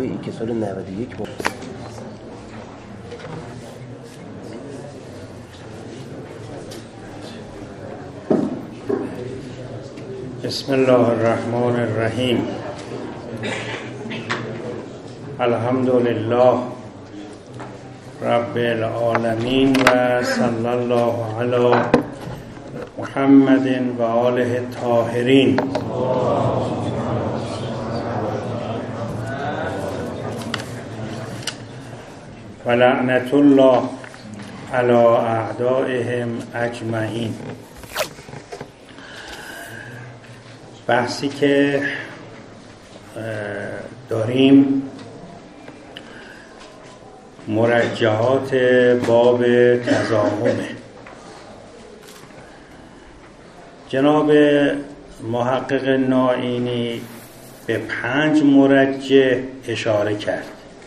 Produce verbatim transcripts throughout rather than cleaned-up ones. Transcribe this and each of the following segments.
ای که سال نود و یک بسم الله الرحمن الرحیم. الحمد لله رب العالمین و صلی الله علی محمد و آله الطاهرین. و لعنت الله علی اعدائهم اجمعین. بحثی که داریم مرجحات باب تضامنه. جناب محقق نائینی به پنج مرجح اشاره کرد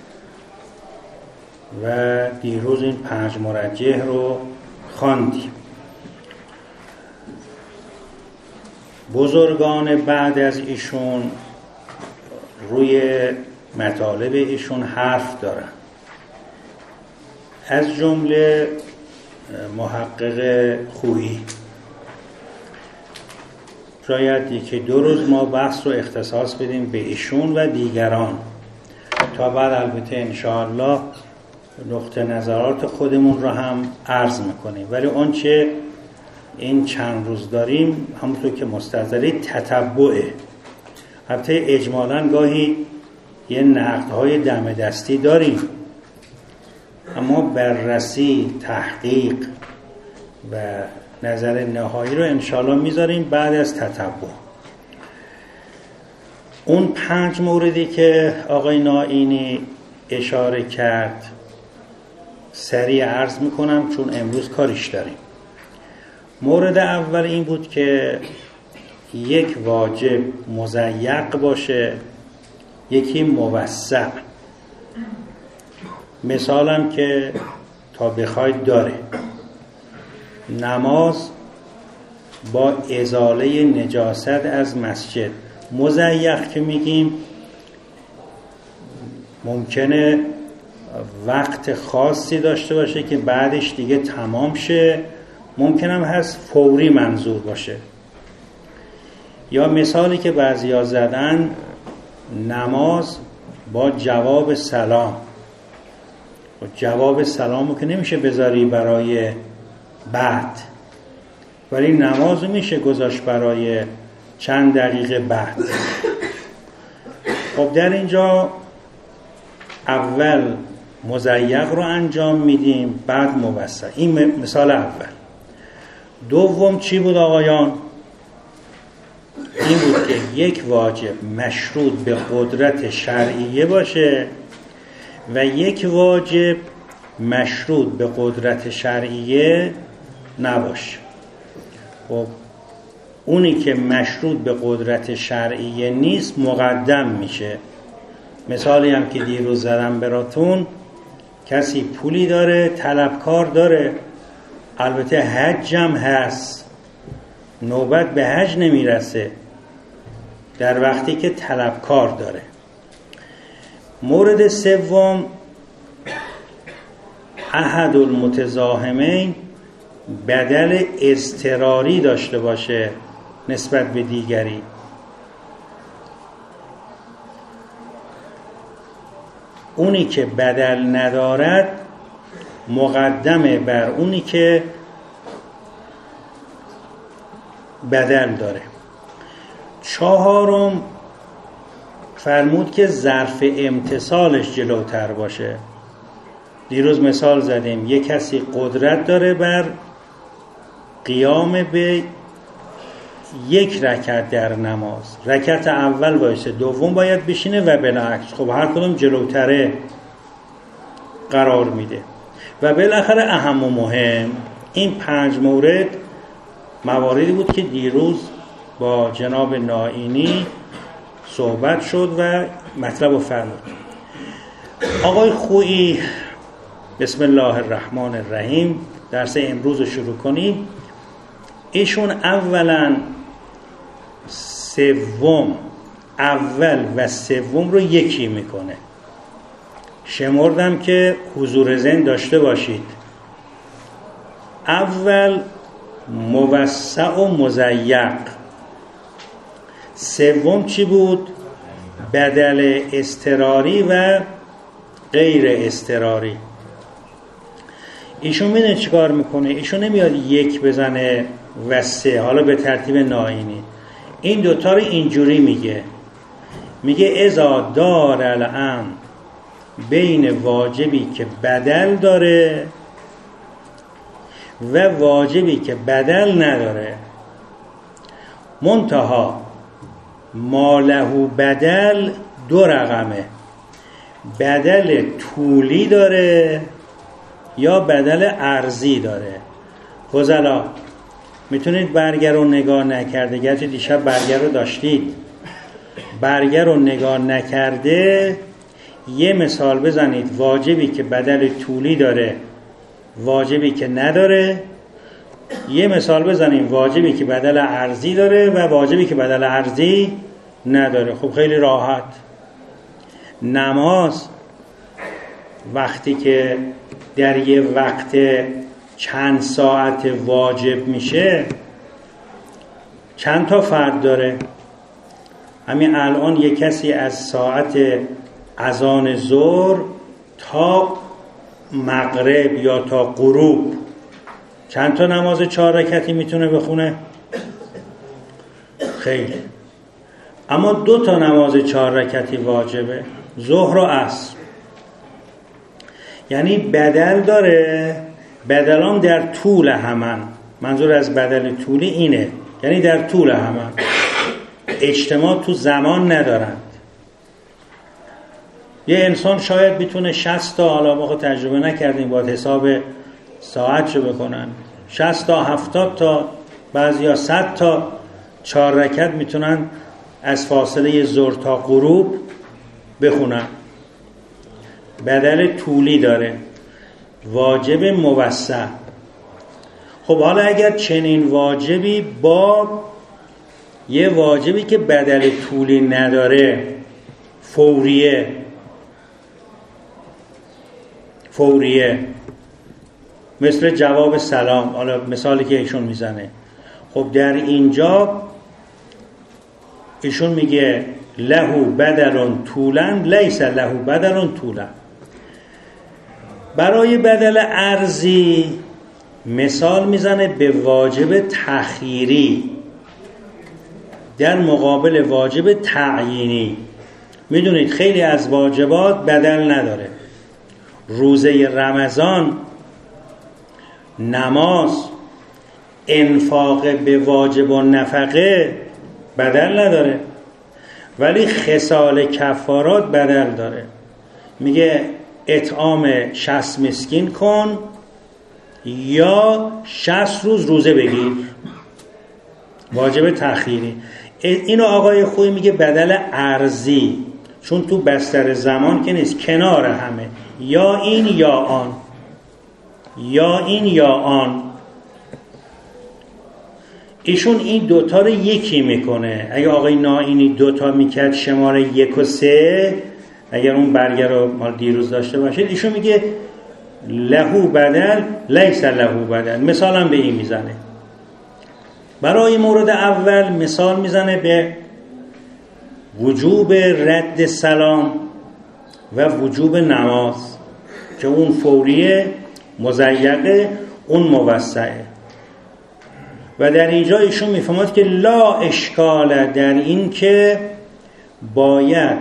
و دیروز این پنج مرجح رو خواندیم. بزرگان بعد از ایشون روی مطالب ایشون حرف دارن، از جمله محقق خویی. شاید یکی دو روز ما بحث رو اختصاص بدیم به ایشون و دیگران، تا بعد البته انشاءالله نقطه نظرات خودمون رو هم عرض میکنیم. ولی آنچه این چند روز داریم همونطور که مستحضری تتبعه. البته اجمالاً گاهی یه نقدهای دم دستی داریم، اما بررسی، تحقیق و نظر نهایی رو انشاءالله میذاریم بعد از تتبع. اون پنج موردی که آقای نائینی اشاره کرد سریع عرض میکنم چون امروز کاریش داریم. مورد اول این بود که یک واجب مضیق باشه، یکی موسع. مثالم که تا بخواید داره، نماز با ازاله نجاست از مسجد. مضیق که میگیم ممکنه وقت خاصی داشته باشه که بعدش دیگه تمام شه، ممکنم هست فوری منظور باشه. یا مثالی که بعضیا زدن، نماز با جواب سلام. جواب سلامو که نمیشه بذاری برای بعد، ولی نمازو میشه گذاشت برای چند دقیقه بعد. خب در اینجا اول مضیق رو انجام میدیم، بعد موسع. این مثال اول. دوم چی بود آقایان؟ این بود که یک واجب مشروط به قدرت شرعیه باشه و یک واجب مشروط به قدرت شرعیه نباشه. خب اونی که مشروط به قدرت شرعیه نیست مقدم میشه. مثالی هم که دیروز زدم براتون، کسی پولی داره، طلبکار داره، البته حج هم هست، نوبت به حج نمیرسه در وقتی که طلبکار داره. مورد سوم، احد المتزاحمین بدل اضطراری داشته باشه نسبت به دیگری. اونی که بدل ندارد مقدمه بر اونی که بدل داره. چهارم فرمود که ظرف امتصالش جلوتر باشه. دیروز مثال زدیم، یک کسی قدرت داره بر قیام به یک رکعت در نماز، رکعت اول وایسه، دوم باید بشینه و بالعکس. خب هر کدوم جلوتره قرار میده. و بالاخره اهم و مهم، این پنج مورد مواردی بود که دیروز با جناب نائینی صحبت شد و مطلب رو فرمود. آقای خویی بسم الله الرحمن الرحیم درس امروز رو شروع کنیم. ایشون اولا سوم اول و سوم رو یکی میکنه. شمردم که حضور ذهن داشته باشید. اول موسع و مضیق. سوم چی بود؟ بدل اضطراری و غیر اضطراری. ایشون میدونه چی کار میکنه؟ ایشون نمیاد یک بزنه و سه، حالا به ترتیب ناینی. این دوتا رو اینجوری میگه، میگه اذا دار الامر بین واجبی که بدل داره و واجبی که بدل نداره، منتها ما له بدل دو رقمه، بدل طولی داره یا بدل ارزی داره. فضلا میتونید برگر رو نگاه نکرده، گرچه دیشب برگر رو داشتید، برگر رو نگاه نکرده یه مثال بزنید، واجبی که بدل طولی داره، واجبی که نداره. یه مثال بزنید واجبی که بدل ارزی داره و واجبی که بدل ارزی نداره. خب خیلی راحت. نماز وقتی که در یه وقت چند ساعت واجب میشه چند تا فرد داره؟ همین الان یه کسی از ساعت اذان ظهر تا مغرب یا تا غروب چند تا نماز چهار رکعتی میتونه بخونه؟ خیلی. اما دو تا نماز چهار رکعتی واجبه، ظهر و عصر. یعنی بدل داره، بدلان در طول همن. منظور از بدل طولی اینه، یعنی در طول همن، اجتماع تو زمان ندارند. یه انسان شاید بتونه شصت تا، حالا ما تجربه نکردیم باید حساب ساعت شو بکنن، شصت تا هفتاد تا بعضی یا صد تا چهار رکعت میتونن از فاصله ظهر تا غروب بخونن. بدل طولی داره، واجب موسع. خب حالا اگر چنین واجبی با یه واجبی که بدل طولی نداره، فوریه فوریه مثل جواب سلام، حالا مثالی که ایشون میزنه، خب در اینجا ایشون میگه له بدل طولن لیس له بدل طولن. برای بدل ارزی مثال میزنه به واجب تخییری در مقابل واجب تعیینی. میدونید خیلی از واجبات بدل نداره. روزه رمضان، نماز، انفاق به واجب و نفقه بدل نداره، ولی خصال کفارات بدل داره. میگه اطعام شصت مسکین کن یا شصت روز روزه بگیر، واجب تخییری. اینو آقای خوی میگه بدل ارزی، چون تو بستر زمان که نیست، کنار همه، یا این یا آن، یا این یا آن. ایشون این دوتا رو یکی میکنه. اگه آقای نائینی دوتا میکرد شماره یک و سه، اگر اون برگر رو مال دیروز داشته باشید، ایشون میگه لهو بدل لیس لهو بدل. مثال هم به این میزنه. برای مورد اول مثال میزنه به وجوب رد سلام و وجوب نماز که اون فوریه، مضیقه، اون موسعه. و در اینجا ایشون میفهمد که لا اشکال در این که باید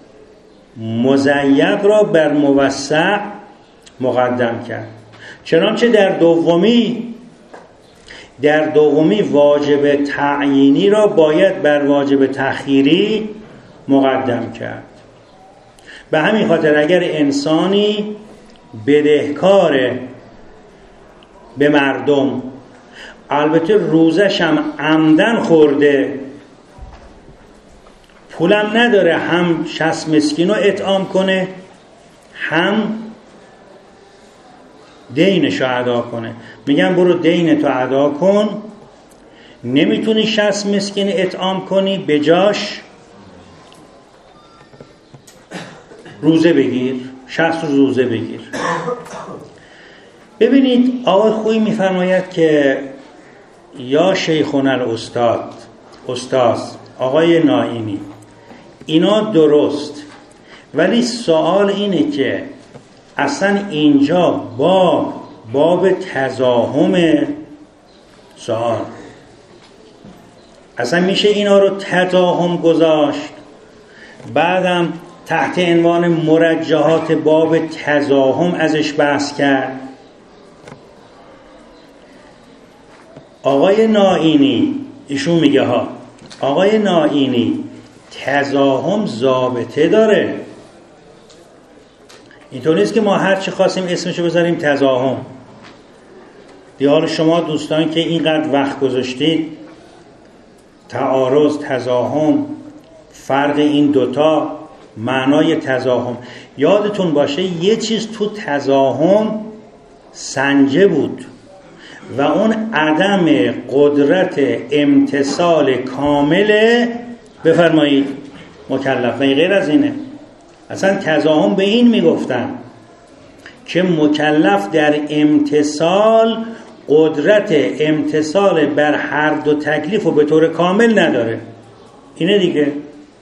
مضیق را بر موسع مقدم کرد، چنانچه در دومی در دومی واجب تعیینی را باید بر واجب تخییری مقدم کرد. به همین خاطر اگر انسانی بدهکاره به مردم، البته روزش هم عمدن خورده، پولم نداره هم شصت مسکین رو اطعام کنه هم دینشو ادا کنه، میگن برو دینتو ادا کن، نمیتونی شصت مسکین اطعام کنی، به جاش روزه بگیر، شصت روز روزه بگیر. ببینید آقای خویی میفرماید که یا شیخون الاستاد استاذ آقای نائینی اینا درست، ولی سوال اینه که اصلا اینجا باب باب تزاحم سوال اصلا میشه اینا رو تزاحم گذاشت؟ بعدم تحت عنوان مرجحات باب تزاحم ازش بحث کرد. آقای نائینی ایشون میگه ها آقای نائینی تزاحم ضابطه داره. اینطور نیست که ما هر چی خواستیم اسمشو بذاریم تزاحم. دیال شما دوستان که اینقدر وقت گذاشتید تعارض، تزاحم، فرق این دوتا، معنای تزاحم، یادتون باشه یه چیز تو تزاحم سنجه بود و اون عدم قدرت امتثال کامل بفرمایید مکلف و غیر از اینه. اصلا تزاحم به این میگفتن که مکلف در امتثال قدرت امتثال بر هر دو تکلیف و به طور کامل نداره. اینه دیگه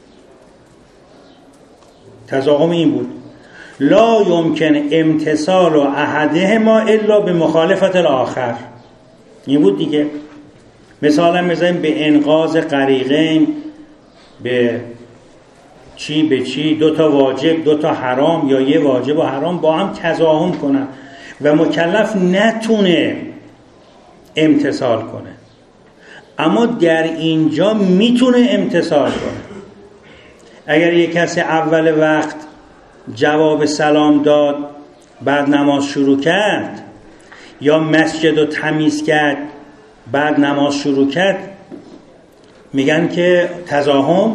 تزاحم این بود. لا یمکن امتثال و احدهما الا به مخالفت الاخر. این بود دیگه. مثلا می‌ذاریم به انقاذ غریقین، به چی به چی، دو تا واجب دو تا حرام یا یه واجب و حرام با هم تزاحم کنن و مکلف نتونه امتثال کنه، اما در اینجا میتونه امتثال کنه. اگر یک کسی اول وقت جواب سلام داد بعد نماز شروع کرد یا مسجد رو تمیز کرد بعد نماز شروع کرد، میگن که تزاحم.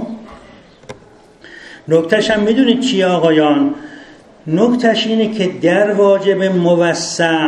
نکتهش هم میدونید چیه آقایان؟ نکتهش اینه که در واجب موسع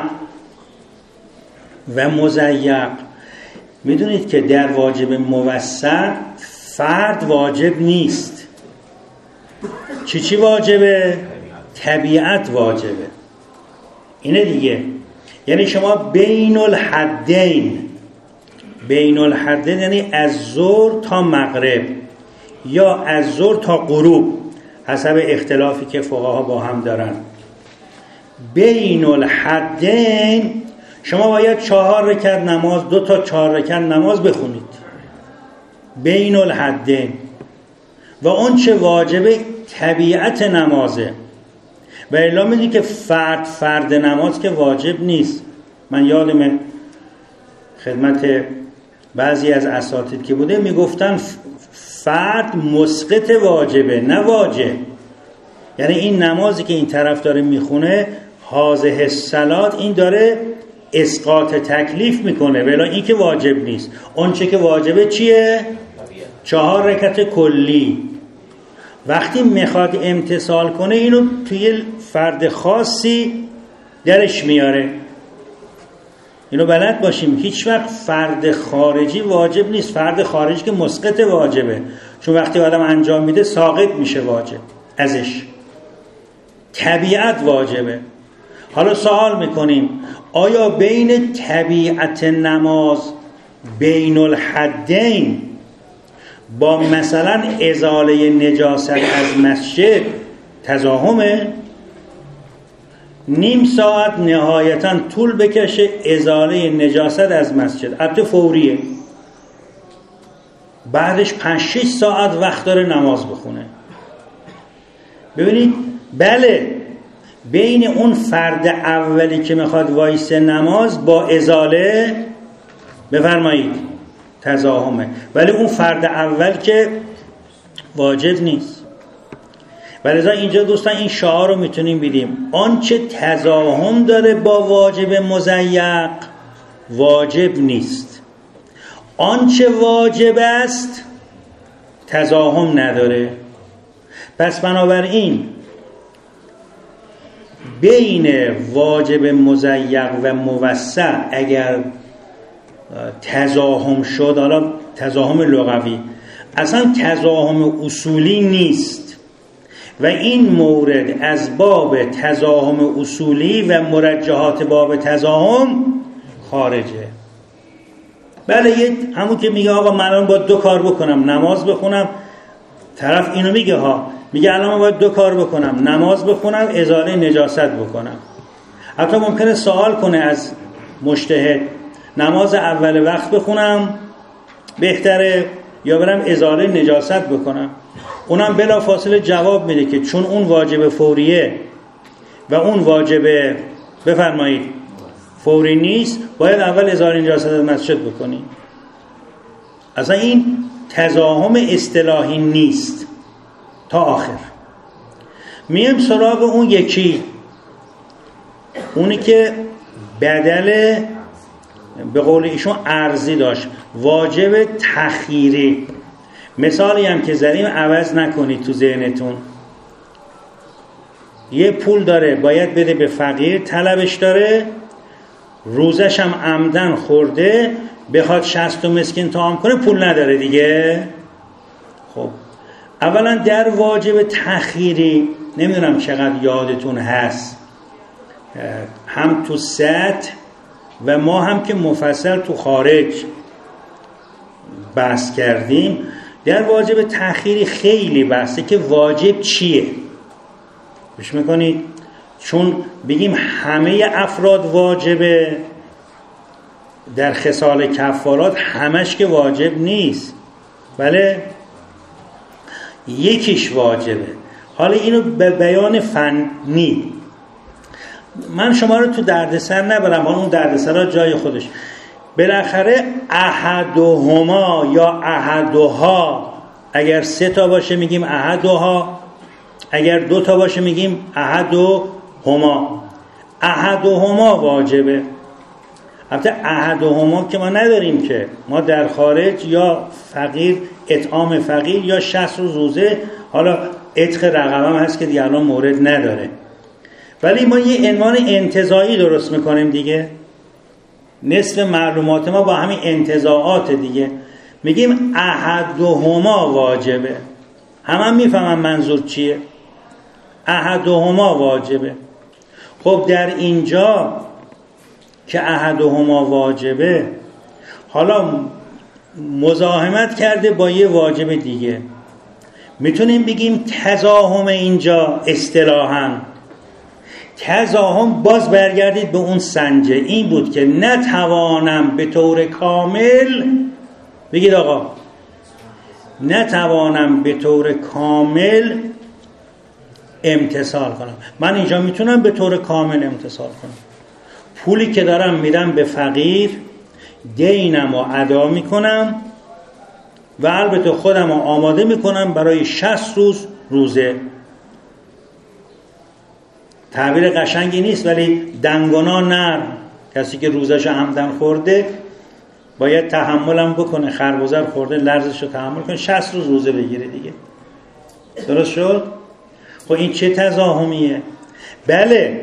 و مضیق، میدونید که در واجب موسع فرد واجب نیست. چی چی واجبه؟ طبیعت واجبه. اینه دیگه. یعنی شما بین الحدین، بین الحدین یعنی از ظهر تا مغرب یا از ظهر تا غروب، حسب اختلافی که فقها با هم دارن، بین الحدین شما باید چهار رکعت نماز، دو تا چهار رکعت نماز بخونید بین الحدین. و اون چه واجبه طبیعت نمازه. و الا میدونی که فرد فرد نماز که واجب نیست. من یادمه خدمت بعضی از اساتید که بوده میگفتن فرد مسقط واجبه نه واجب. یعنی این نمازی که این طرف داره میخونه هازه الصلات، این داره اسقاط تکلیف میکنه، ولی این که واجب نیست. اون چه که واجبه چیه؟ چهار رکعت کلی. وقتی میخواد امتثال کنه اینو توی فرد خاصی درش میاره. اینو بلد باشیم. هیچ وقت فرد خارجی واجب نیست. فرد خارجی که مسقط واجبه، چون وقتی آدم انجام میده ساقط میشه واجب ازش. طبیعت واجبه. حالا سوال میکنیم آیا بین طبیعت نماز بین الحدین با مثلا ازاله نجاست از مسجد تزاحمه؟ نیم ساعت نهایتا طول بکشه ازاله نجاست از مسجد، البته فوریه، بعدش پنج شش ساعت وقت داره نماز بخونه. ببینید بله بین اون فرد اولی که میخواد وایسه نماز با ازاله بفرمایید تزاحمه، ولی اون فرد اول که واجب نیست. ولذا اینجا دوستان این شعار رو میتونیم بدیم، آنچه تزاحم داره با واجب مضیق واجب نیست، آنچه واجب است تزاحم نداره. پس بنابراین بین واجب مضیق و موسع اگر تزاحم شد، حالا تزاحم لغوی، اصلا تزاحم اصولی نیست، و این مورد از باب تزاحم اصولی و مرجحات باب تزاحم خارجه. بله یه همون که میگه آقا من الان باید دو کار بکنم، نماز بخونم، طرف اینو میگه ها، میگه الان من باید دو کار بکنم، نماز بخونم، ازاله نجاست بکنم. حتی ممکنه سوال کنه از مجتهد نماز اول وقت بخونم بهتره یا برم ازاله نجاست بکنم؟ اونم بلا فاصله جواب میده که چون اون واجب فوریه و اون واجب بفرمایید فوری نیست، باید اول ازاله نجاست از مسجد بکنی. اصلا این تزاحم اصطلاحی نیست تا آخر. میم سراغ اون یکی، اونی که بدل به قول ایشون ارزی داشت، واجب تخییری. مثالی هم که زدیم عوض نکنید تو ذهنتون. یه پول داره باید بده به فقیر، طلبش داره، روزش هم عمدن خورده، بخواد شصت و مسکین طعام کنه، پول نداره دیگه. خب اولا در واجب تخییری نمیدونم چقدر یادتون هست، هم تو سطح و ما هم که مفصل تو خارج بحث کردیم، در واجب تأخیری خیلی بحثه که واجب چیه. گوش میکنید؟ چون بگیم همه افراد واجبه در خصال کفارات، همش که واجب نیست، بله یکیش واجبه. حالا اینو به بیان فنی من شما رو تو دردسر نبرم، حالا اون دردسر ها جای خودش. بالاخره احدهما یا احدها، اگر سه تا باشه میگیم احدها، اگر دو تا باشه میگیم احدهما. احدهما واجبه. البته احدهما که ما نداریم، که ما در خارج یا فقیر اطعام فقیر یا شصت روز روزه، حالا عتق رقبه هم هست که دیگه الان مورد نداره، ولی ما یه عنوان انتزاعی درست میکنیم دیگه. نصف معلومات ما با همین انتزاعات دیگه. میگیم احدهما واجبه، همه هم میفهمن منظور چیه. احدهما واجبه. خب در اینجا که احدهما واجبه، حالا مزاحمت کرده با یه واجب دیگه، میتونیم بگیم تزاحم. اینجا اصطلاحاً تزاحم، باز برگردید به اون سنجه، این بود که نتوانم به طور کامل، بگید آقا، نتوانم به طور کامل امتثال کنم. من اینجا میتونم به طور کامل امتثال کنم. پولی که دارم میدم به فقیر، دینم رو ادا میکنم و البته خودم رو آماده میکنم برای شصت روز روزه. تعبیر قشنگی نیست ولی دنگونا نرم. کسی که روزش عمدن خورده باید تحملم بکنه، خربزر خورده لرزش رو تحمل کنه، شصت روز روزه بگیره دیگه. درست شد؟ خب این چه تزاحمیه؟ بله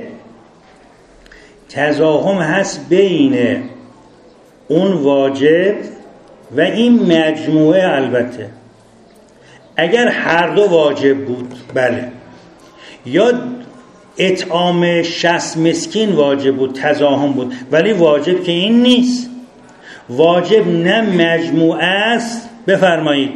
تزاحم هست بین اون واجب و این مجموعه. البته اگر هر دو واجب بود، بله، یا اطعام شصت مسکین واجب بود، تزاحم بود، ولی واجب که این نیست. واجب نه مجموعه است، بفرمایید،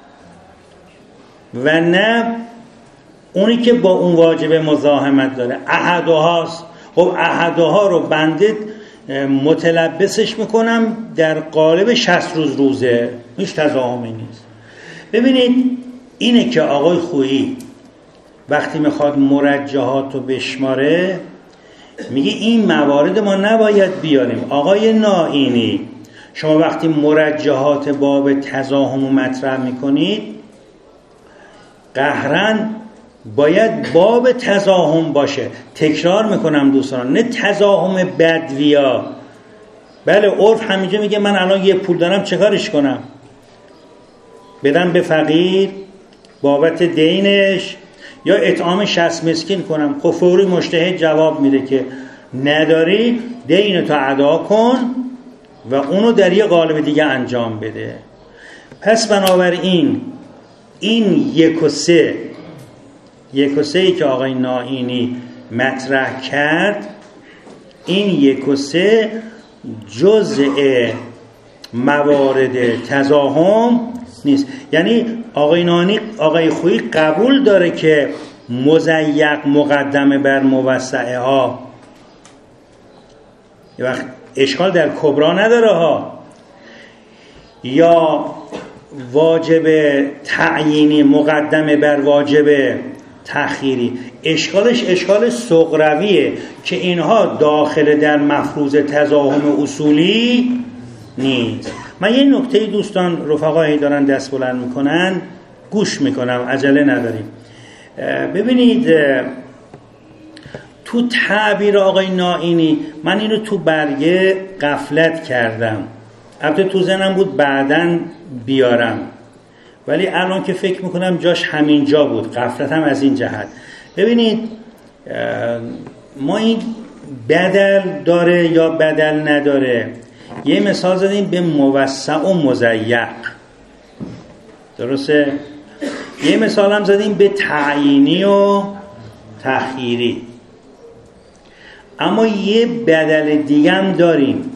و نه اونی که با اون واجب مزاحمت داره، احدهاست. خب احدها رو بنده متلبسش میکنم در قالب شصت روز روزه، هیچ تزاحمی نیست. ببینید اینه که آقای خویی وقتی میخواد مرجحات رو بشماره، میگه این موارد ما نباید بیاریم. آقای نائینی، شما وقتی مرجحات باب تزاحم رو مطرح میکنید، قهرن باید باب تزاحم باشه. تکرار میکنم دوستان، نه تزاحم بدویا. بله عرف همینجا میگه من الان یه پول دارم چه کارش کنم؟ بدم به فقیر بابت دینش یا اطعام شصت مسکین کنم؟ خب فوری مجتهد جواب میده که نداری، دینتو ادا کن و اونو در یه قالب دیگه انجام بده. پس بنابراین این یک و سه یک و سه‌ای که آقای نائینی مطرح کرد، این یک و سه جزء موارد تزاحم نیست. یعنی آقای نائینی، آقای خویی قبول داره که مضیق مقدمه بر موسعه ها، یه وقت اشکال در کبرا نداره ها، یا واجب تعیینی مقدمه بر واجب تأخیری. اشکالش اشکال صغرویه که اینها داخل در مفروض تزاحم اصولی نیست. من یه نکته دوستان رفقایی دارن دست بلند میکنن، گوش میکنم، عجله نداریم. ببینید تو تعبیر آقای نائینی، من اینو تو برگه غفلت کردم، البته تو ذهنم بود بعدن بیارم، ولی الان که فکر میکنم جاش همین جا بود، غفلتم از این جهت. ببینید ما این بدل داره یا بدل نداره، یه مثال زدیم به موسع و مضیق، درسته؟ یه مثال هم زدیم به تعیینی و تأخیری. اما یه بدل دیگه هم داریم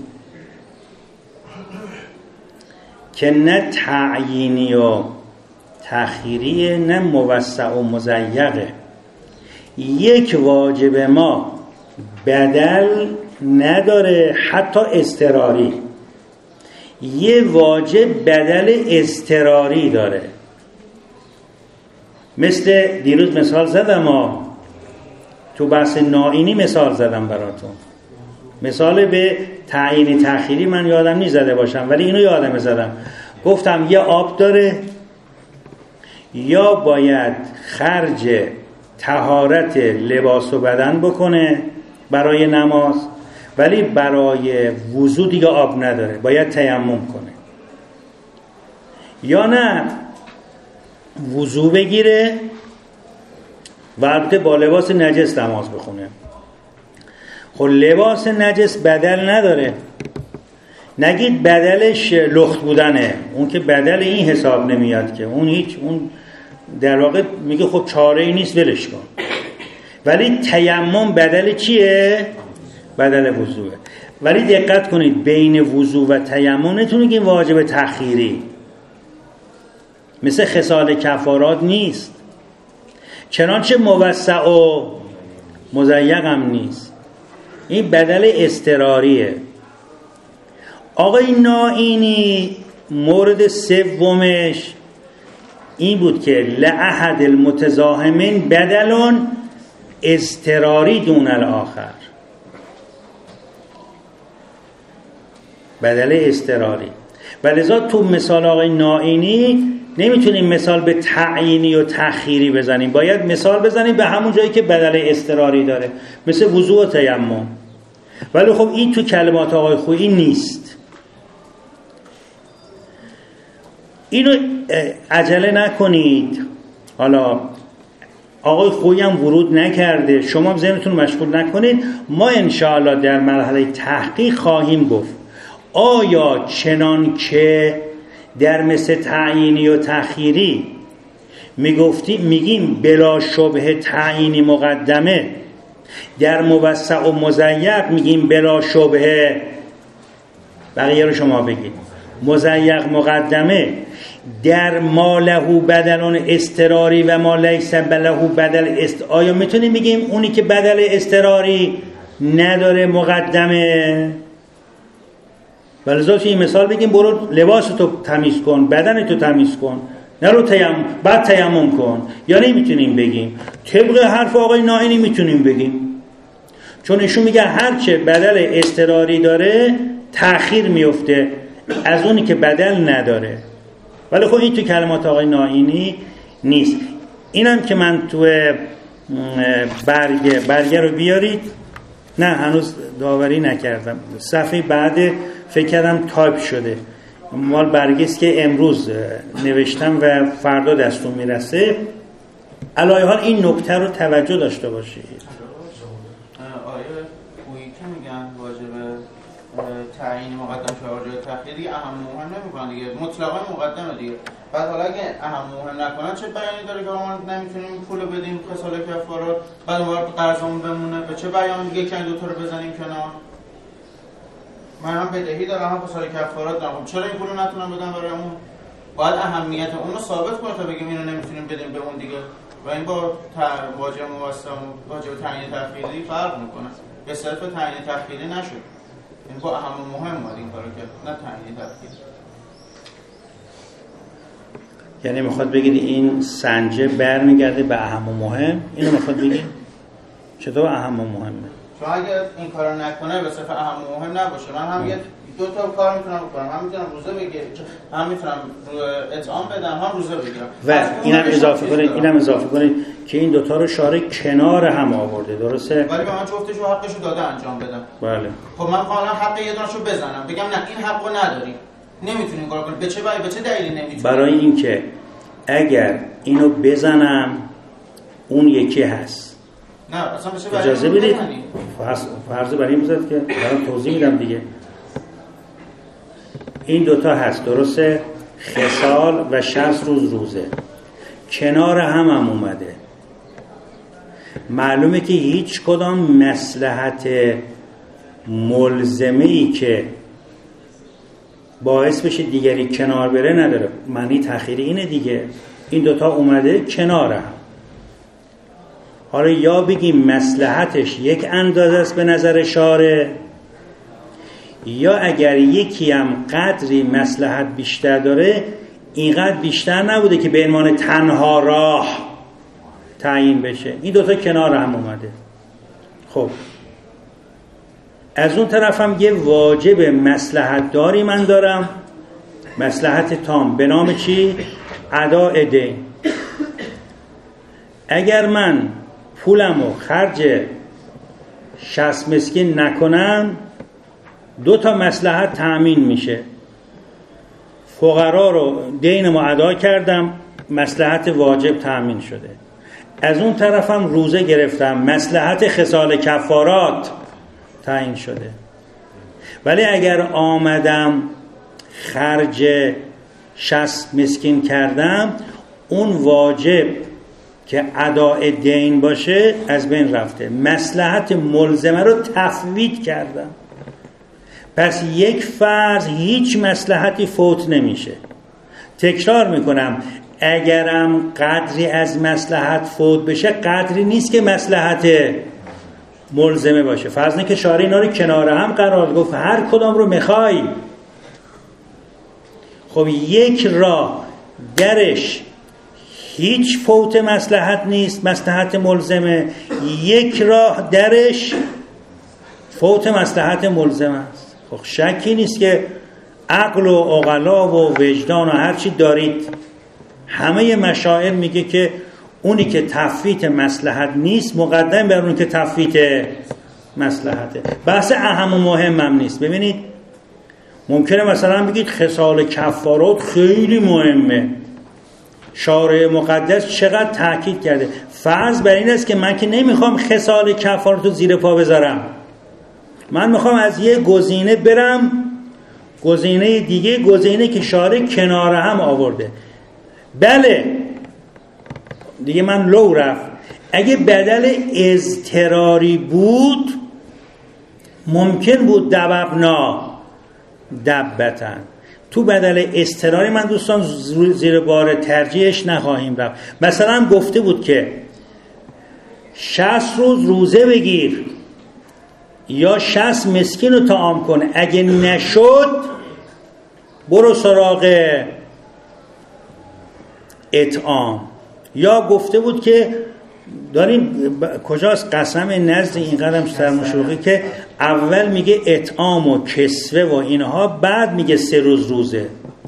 که نه تعیینی و تأخیریه، نه موسع و مضیقه. یک واجب ما بدل نداره، حتی اضطراری. یه واجب بدل اضطراری داره. مثل دیروز مثال زدم ها، تو بحث نائینی مثال زدم براتون، مثال به تعیین تأخیری من یادم نیست زده باشم، ولی اینو یادم زدم. گفتم یه آب داره، یا باید خرج طهارت لباس و بدن بکنه برای نماز، ولی برای وضو دیگه آب نداره، باید تیمم کنه. یا نه وضو بگیره و البته با لباس نجس نماز بخونه. خب لباس نجس بدل نداره، نگید بدلش لخت بودنه، اون که بدل این حساب نمیاد که، اون هیچ، اون در واقع میگه خب چاره ای نیست ولش کن. ولی تیمم بدل چیه؟ بدل وضوئه. ولی دقت کنید بین وضو و تیمم نتون میگیم واجب تأخیری، مثل خصال کفارات نیست، چنانچه موسع و مضیق هم نیست، این بدل اضطراریه. آقای نائینی مورد سومش این بود که لأحد المتزاحمین بدلون اضطراری دون الاخر، بدل اضطراری. ولذا تو مثال آقای نائینی نمیتونیم مثال به تعیینی و تأخیری بزنیم، باید مثال بزنیم به همون جایی که بدل اضطراری داره، مثل وضو و تیمم. ولی خب این تو کلمات آقای خویی نیست. اینو عجله نکنید، حالا آقای خویی هم ورود نکرده، شما ذهنتون مشغول نکنید. ما انشاءالله در مرحله تحقیق خواهیم گفت آیا چنان که در مثل تعیینی و تأخیری میگفتیم میگیم بلا شبه تعیینی مقدمه، در موسع و مضیق میگیم بلا شبه، بقیه رو شما بگید، مضیق مقدمه، در ما له بدل اضطراری و ما لیس له بدل است، آیا میتونیم بگیم اونی که بدل اضطراری نداره مقدمه؟ ولذا این مثال بگیم برو لباس تو تمیز کن، بدن تو تمیز کن، نرو تیمم، بعد تیمم کن. یا نمیتونیم بگیم؟ طبق حرف آقای نائینی میتونیم بگیم، چون ایشون میگه هرچه بدل اضطراری داره تأخیر میفته از اونی که بدل نداره. ولی خب این تو کلمات آقای نائینی نیست. اینم که من تو برگه برگه رو بیارید، نه هنوز داوری نکردم، صفحه بعد فکر کردم تایپ شده، مال برگیست که امروز نوشتم و فردا دستون میرسه. علایه حال این نکته رو توجه داشته باشید. آیا خویی که میگن واجب تعیین مقدم شارژ تأخیری اهم مهم نمی‌کنن دیگه، مطلقاً مقدمه دیگه. بعد حالا اگه اهم مهم نکنن چه بیانی داره که ما نمیتونیم پول بدیم خسال کفارات، بعد اون قرضمون بمونه، به چه بیان دیگه که دو تا رو بزنیم کنار؟ من هم بدهی دارم هم خسال کفارات دارم، چرا این پولو نتونم بدم برامون؟ باید اهمیت اون رو ثابت کنه تا بگیم اینو نمیتونیم بدیم به اون دیگه. و این با واجب موسم واجب تعیین تأخیری فرق میکنه. به صرف تعیین تأخیری نشد. این با اهم مهم بود این کارو کرد، نه تعیین تأخیری. یعنی میخواد بگید این سنجه برمیگرده به اهم و مهم؟ اینو میخواد بگید؟ چطور اهم و مهمه؟ چون اگه این کارو نکنه به صرف اهم و مهم نباشه، من هم یه دو تا کار میتونم بکنم، هم میتونم روزه بگیرم، هم میتونم اطعام بدم، هم روزه بگیرم. و اینم اضافه کنید، اینم اضافه کنید که این دوتا رو شارع کنار هم آورده، درسته؟ ولی به من جفتشو حقشو داده انجام بدم. بله. خب من قانون حق یه دونهشو بزنم، بگم نه این حقو نداری، نمیتونیم کار کنیم. به چه به چه دلیلی نمیتونیم؟ برای اینکه اگر اینو بزنم اون یکی هست. نه اصلا به چه دلیلی اجازه بدید فرض فرض برای این بذارید که برام توضیح میدم دیگه. این دوتا هست، درسته؟ خصال و شصت روز روزه کنار هم هم اومده. معلومه که هیچ کدام مصلحت ملزمه‌ای که باعث بشه دیگری کنار بره نداره. معنی تأخیری اینه دیگه، این دوتا اومده کنار هم. حالا یا بگیم مصلحتش یک اندازه است به نظر شارع، یا اگر یکی هم قدری مصلحت بیشتر داره اینقدر بیشتر نبوده که به عنوان تنها راه تعیین بشه. این دوتا کنار هم اومده. خب از اون طرف هم یه واجب مصلحت داری من دارم، مصلحت تام به نام چی؟ اداء دین. اگر من پولمو خرج شصت مسکین نکنم دو تا مصلحت تأمین میشه. فقرا رو دینمو ادا کردم، مصلحت واجب تأمین شده. از اون طرفم روزه گرفتم، مصلحت خصال کفارات تعیین شده. ولی اگر آمدم خرج شصت مسکین کردم اون واجب که اداء دین باشه از بین رفته، مصلحت ملزمه رو تفویض کردم. پس یک فرض هیچ مصلحتی فوت نمیشه. تکرار میکنم، اگرم قدری از مصلحت فوت بشه قدری نیست که مصلحت ملزمه باشه. فرض نه که شارع اینا رو کنار هم قرار گفت هر کدام رو میخوای. خب یک راه درش هیچ فوت مصلحت نیست، مصلحت ملزمه. یک راه درش فوت مصلحت ملزمه است. خب شکی نیست که عقل و عقلا و وجدان و هر چی دارید همه مشاعر میگه که اونی که تفویت مصلحت نیست مقدم بر اون که تفویت مصلحته. بحث اهم و مهم هم نیست. ببینید ممکنه مثلا بگید خصال کفارات خیلی مهمه، شارع مقدس چقدر تاکید کرده. فرض بر این است که من که نمیخوام خصال کفارات رو زیر پا بذارم، من میخوام از یه گزینه برم گزینه دیگه، گزینه که شارع کنار هم آورده. بله دیگه من لو رفت. اگه بدل اضطراری بود ممکن بود دببنا دبتن. تو بدل اضطراری من دوستان زیر بار ترجیحش نخواهیم رفت. مثلا گفته بود که شصت روز روزه بگیر یا شصت مسکین رو طعام کن، اگه نشد برو سراغ اطعام. یا گفته بود که داریم کجاست قسم نزد این قدم سرمشوقی که اول میگه اطعام و کسوه و اینها، بعد میگه سه روز روزه.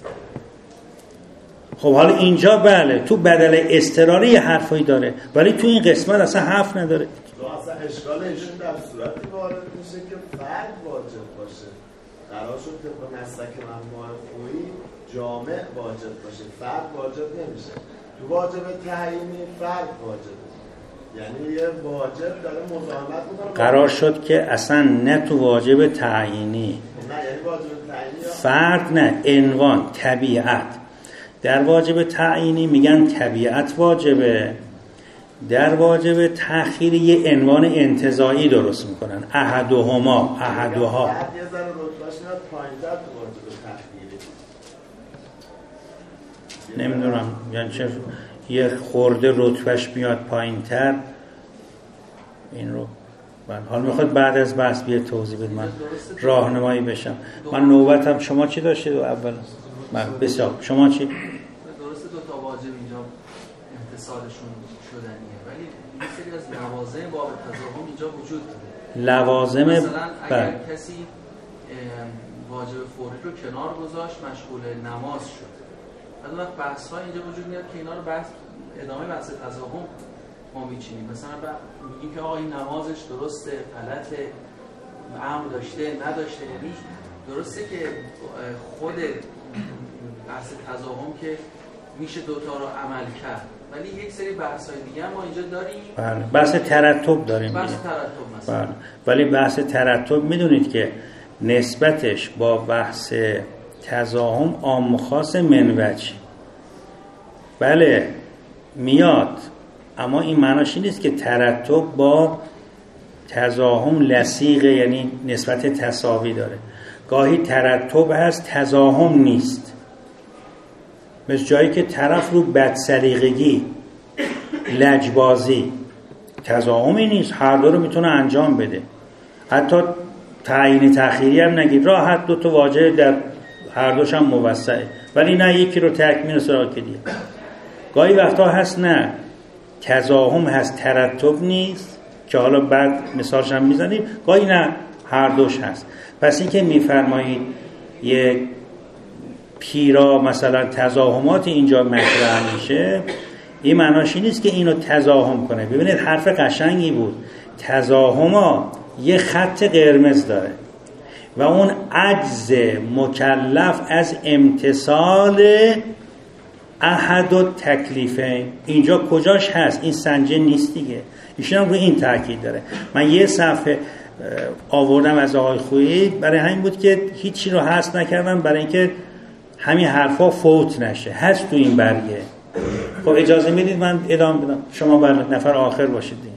خب حالا اینجا بله تو بدل اضطراری یه حرفایی داره، ولی تو این قسمت اصلا حرف نداره. اصلا اشکال ایشون در صورتی وارد میشه که فرد واجب باشه. قرار شد که به مسلک ممنوع خویی جامع واجب باشه، فرد واجب نمیشه. تو واجب تعیینی فرد واجب. یعنی یه واجب داره مزاحمت میکنه. قرار شد که اصلا نه تو واجب تعیینی، نه یعنی واجب تعیینی فرد نه، عنوان، طبیعت. در واجب تعیینی میگن طبیعت واجبه، در واجب تأخیری یه عنوان انتزاعی درست میکنن، احدهما، احدها. بعد یه ذره رتبهش میاد پایین‌تر تو واجب تأخیری. نمیدونم یعنی چه یه خورده رتبهش میاد پایین‌تر. این رو من حال میخواد بعد از بحث بیه توضیح بده، من راهنمایی بشم. من نوبتم. شما چی داشتید اول؟ من بسیار. شما چی؟ درسته دو تا واجب اینجا امتصالشون شدنیه، ولی یه سری از لوازم باب تضاهم اینجا وجود داره. لوازم مثلا اگر بر. کسی واجب فوری رو کنار گذاشت مشغول نماز شد، بعد وقت بحث‌ها اینجا وجود میاد که اینا رو بحث ادامه بحث تضاهم ما میچینیم. مثلا میگیم که آقا این نمازش درسته، غلطه، امر داشته، نداشته. یعنی درسته که خود بحث تضاهم که میشه دوتا رو عمل کرد، ولی یک سری بحث‌های دیگه ما اینجا داریم. بله، بحث ترتب داریم. بحث ترتب مثلا. بله. ولی بحث ترتب میدونید که نسبتش با بحث تضاهم عام و خاص منوج. بله میاد، اما این معناش این نیست که ترتب با تضاهم لصیقه، یعنی نسبت تساوی داره. گاهی ترتب هست تضاهم نیست، مثل جایی که طرف رو بدسلیقگی، لجبازی، تضاهمی نیست، هر دو رو میتونه انجام بده. حتی تعیین تأخیری هم نگید، راحت دو تا واجب در هر دوش هم موسعه، ولی نه یکی رو تکمیل سراغ که دیگه. گاهی وقتا هست نه تضاهم هست ترتب نیست، که حالا بعد مثالش هم میزنیم. گاهی نه هر دوش هست. پس این که میفرمایید یک پیرا مثلا تضاهمات اینجا مطرح میشه، این معناش این نیست که اینو تضاهم کنه. ببینید حرف قشنگی بود. تضاهما یه خط قرمز داره و اون عجز مکلف از امتصال احد و تکلیفه اینجا کجاش هست؟ این سنجه نیست دیگه. ایشون هم روی این تاکید داره. من یه صفحه آوردم از آقای خویی، برای همین بود که هیچی رو حذف نکردم، برای اینکه همین حرفا فوت نشه. هست تو این برگه. خب اجازه میدید من ادامه بدم؟ شما بر نفر آخر باشید دیگه.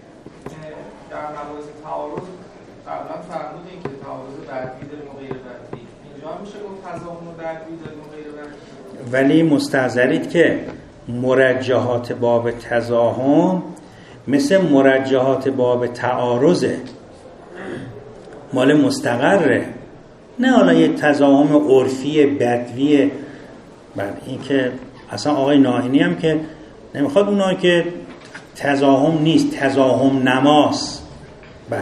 در مواضع تعارض قبلا فرمودین که تعارض بدوی داریم و غیر بدوی، اینجا هم میشه گفت تضاهم بدوی داریم و غیر بدوی، ولی مستحضرید که مرجحات باب تضاهم مثل مرجحات باب تعارضه، مال مستقره، نه حالا یه تضاهم عرفی بدوی. بله این که اصلا آقای ناهینی هم که نمیخواد اونا که تضاهم نیست، تضاهم نماست. بله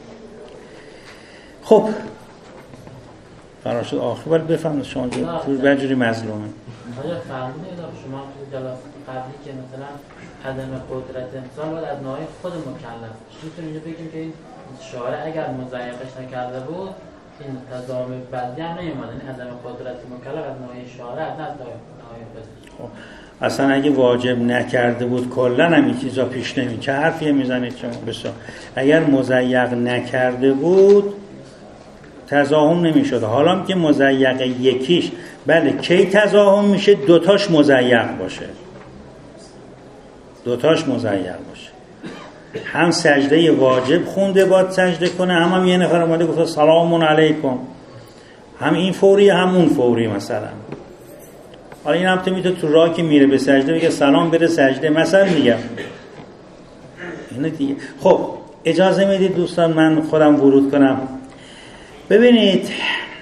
خب قرار شد آخر ولی بفهمید شما بجوری مظلومه. آیا فرمودید شما تو جلسه قبلی که مثلا عدم قدرت امسال باید از نوع خود مکلف میتونیم اینجا بگیم که این شارع اگر مضایقش نکرده بود این تضاهم بدی هم نمیمونه، این عدم قدرت مکلف از نوع شارع نه از نوع خود. اصلا اگه واجب نکرده بود کلا هم این چیزا پیش نمی. چه حرفیه میزنید شما؟ بسیار. اگر مضیق نکرده بود تضاهم نمیشد. حالا که مضیق یکیش، بله کی تضاهم میشه؟ دوتاش مضیق باشه، دوتاش مضیق باشه. هم سجده واجب خونده باید سجده کنه، هم هم یه نفر اومده گفت سلام علیکم، هم این فوری هم اون فوری مثلا. حالا این هم تو میتونه تو راه که میره به سجده میگه سلام بره سجده مثلا میگم اینه دیگه. خب اجازه میدید دوستان من خودم ورود کنم. ببینید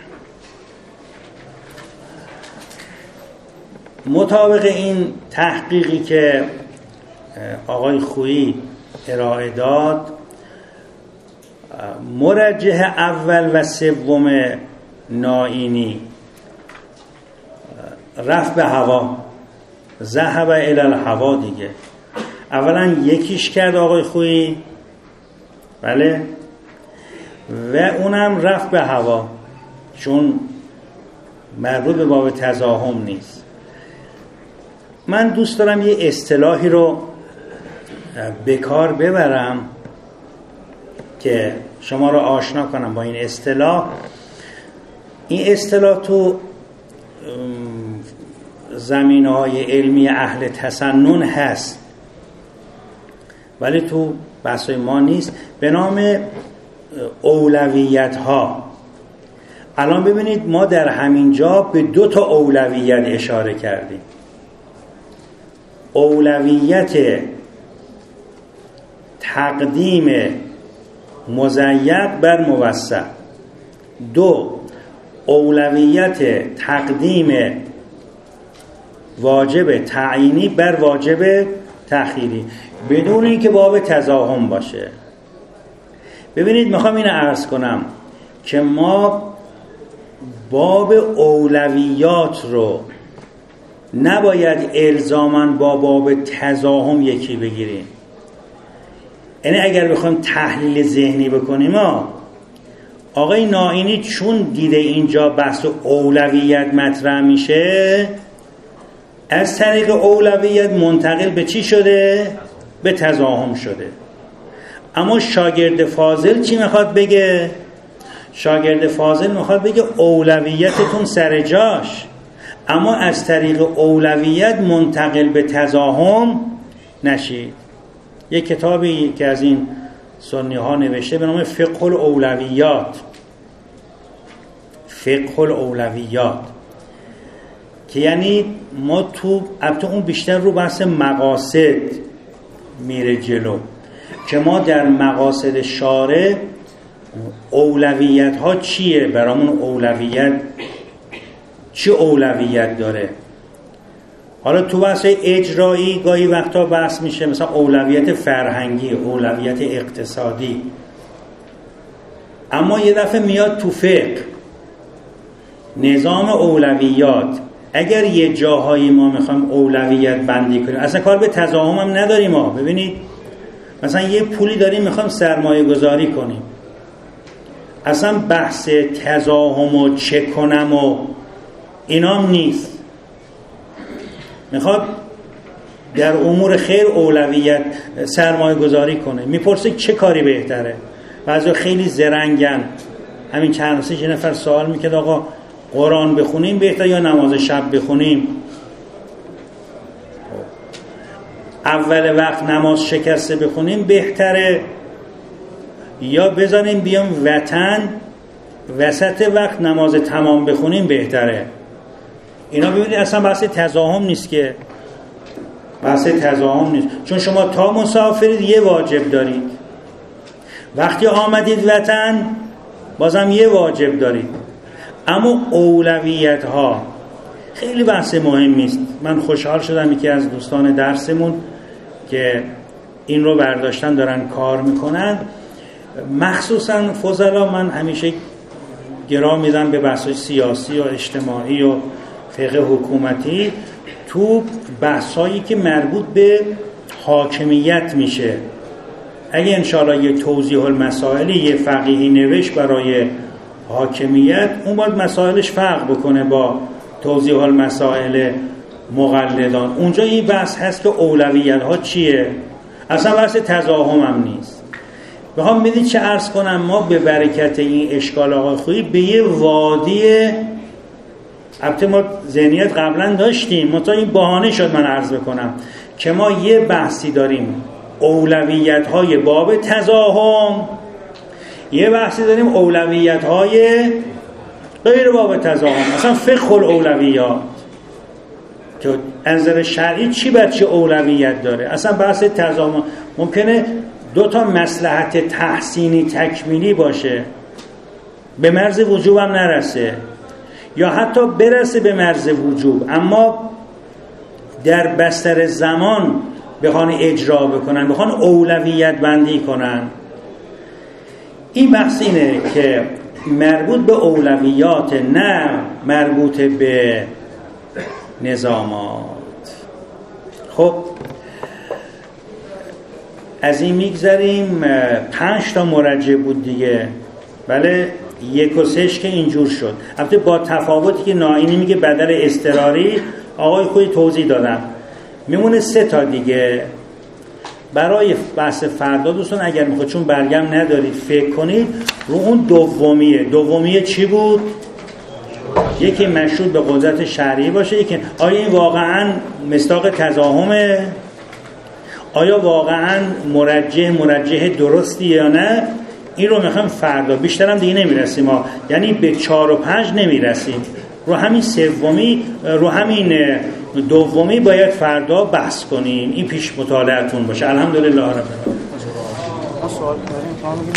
مطابق این تحقیقی که آقای خویی ارائه داد، مرجح اول و سوم نائینی رفع به هوا، ذهب الی الهوا دیگه. اولا یکیش کرد آقای خویی، بله، و اونم رفع به هوا چون مربوط به باب تضاهم نیست. من دوست دارم یه اصطلاحی رو به کار ببرم که شما را آشنا کنم با این اصطلاح. این اصطلاح تو زمینه‌های علمی اهل تسنن هست ولی تو بحث‌های ما نیست، به نام اولویت ها. الان ببینید ما در همین جا به دو تا اولویت اشاره کردیم. اولویت تقدیم مضیق بر موسع، دو اولویت تقدیم واجب تعیینی بر واجب تأخیری بدون اینکه باب تزاحم باشه. ببینید میخوام اینو عرض کنم که ما باب اولویات رو نباید الزاماً با باب تزاحم یکی بگیریم. یعنی اگر بخوایم تحلیل ذهنی بکنیم ها، آقای نائینی چون دیده اینجا بحث اولویت مطرح میشه، از طریق اولویت منتقل به چی شده؟ به تزاحم شده. اما شاگرد فاضل چی میخواد بگه؟ شاگرد فاضل میخواد بگه اولویتتون سر جاش، اما از طریق اولویت منتقل به تزاحم نشید. یک کتابی که از این سنی ها نوشته به نام فقه الاولویات، فقه الاولویات، که یعنی ما تو البته اون بیشتر رو بحث مقاصد میره جلو، که ما در مقاصد شارع اولویت ها چیه، برامون اولویت چی اولویت داره. حالا تو بحث اجرایی گاهی وقتا بحث میشه مثلا اولویت فرهنگی، اولویت اقتصادی، اما یه دفعه میاد تو فقه نظام اولویات. اگر یه جاهایی ما میخوایم اولویت بندی کنیم، اصلا کار به تزاحم هم نداریم ما. ببینید مثلا یه پولی داریم میخوایم سرمایه گذاری کنیم، اصلا بحث تزاحم و چه کنم و اینام نیست. میخواد در امور خیر اولویت سرمایه گذاری کنه، میپرسه چه کاری بهتره. بعضی خیلی زرنگن، همین چند روزه یه نفر سوال میکرد آقا قرآن بخونیم بهتر یا نماز شب بخونیم؟ اول وقت نماز شکسته بخونیم بهتره یا بذاریم بیام وطن وسط وقت نماز تمام بخونیم بهتره؟ اینا ببینید اصلا بحث تزاحم نیست، که بحث تزاحم نیست، چون شما تا مسافرید یه واجب دارید، وقتی آمدید وطن بازم یه واجب دارید. اما اولویت ها خیلی بحث مهمی است. من خوشحال شدم یکی از دوستان درسمون که این رو برداشتن دارن کار میکنن، مخصوصا فضلا. من همیشه گرا میدم به بحث سیاسی و اجتماعی و فقه حکومتی، تو بحثایی که مربوط به حاکمیت میشه. اگه انشاءالله یه توضیح المسائلی یه فقیهی نوشت برای حاکمیت، اون باید مسائلش فرق بکنه با توضیح المسائل مقلدان. اونجا این بحث هست که اولویت ها چیه، اصلا بحث تزاحم هم نیست. بخوام بدید چه عرض کنم، ما به برکت این اشکال آقای خویی به یه وادی، البته ما ذهنیت قبلا داشتیم، منتها این بهانه شد من عرض بکنم که ما یه بحثی داریم اولویت های باب تزاحم، یه بحثی داریم اولویت های غیر باب تزاحم، مثلا فقه الاولویات که از نظر شرعی چی بر چی اولویت داره. اصلا بحث تزاحم ممکنه دو تا مصلحت تحسینی تکمیلی باشه، به مرز وجوب هم نرسه، یا حتی برسه به مرز وجوب اما در بستر زمان بخوان اجرا بکنن، بخوان اولویت بندی کنن. این بحث اینه که مربوط به اولویات، نه مربوط به نظامات. خب از این میگذاریم. پنج تا مرجع بود دیگه، بله، یک و سهش که اینجور شد. البته با تفاوتی که نائینی میگه بدل اضطراری، آقای خودی توضیح دادم، میمونه سه تا دیگه. برای بحث فردا دوستان اگر میخواید، چون برگم ندارید، فکر کنید رو اون دومیه. دومیه چی بود؟ یکی مشروط به قدرت شرعی باشه، یکی آیا این واقعا مصداق تضاهمه؟ آیا واقعا مرجح مرجح درستی یا نه؟ این رو میخوایم فردا، بیشتر هم دیگه نمیرسیم ها، یعنی به چهار و پنج نمیرسیم، رو همین سومی رو همین دومی باید فردا بحث کنیم. این پیش مطالعتون باشه. الحمدلله رب العالمین. سوال داریم؟